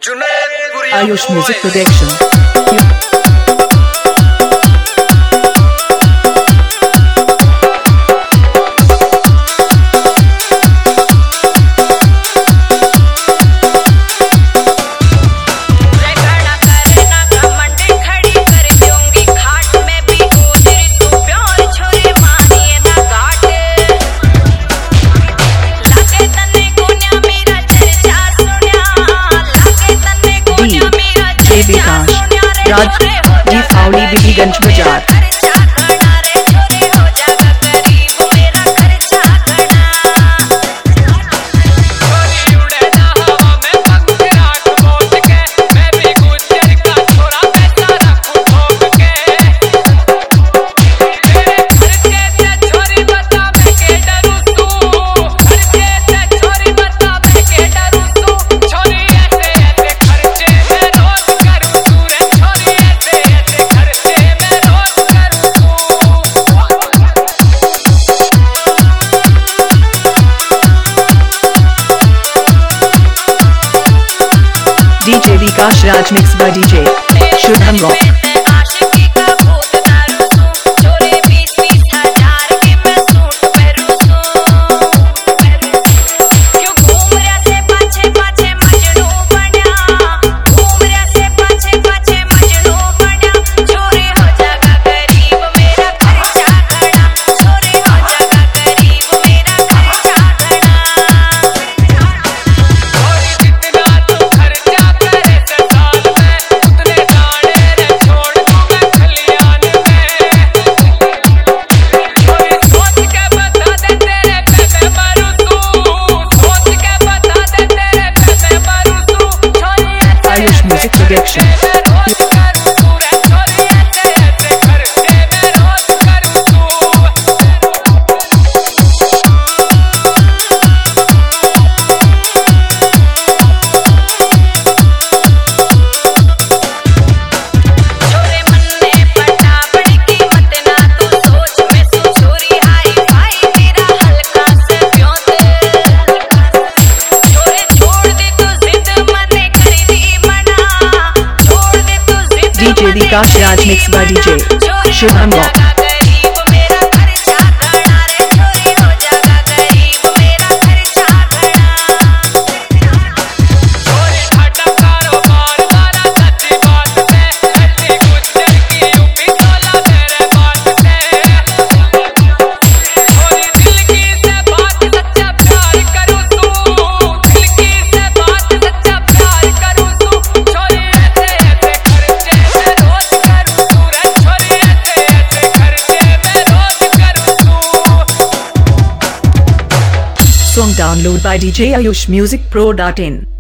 Ayush Music Production. Raj ji फावड़ी Bibiganj बाजार। DJ Vikas Raj mixed by DJ Shubham Rock. Music Production. DJ Vikas Raj mixed by DJ Shubham Rock. Song download by DJ Ayush Music Pro.in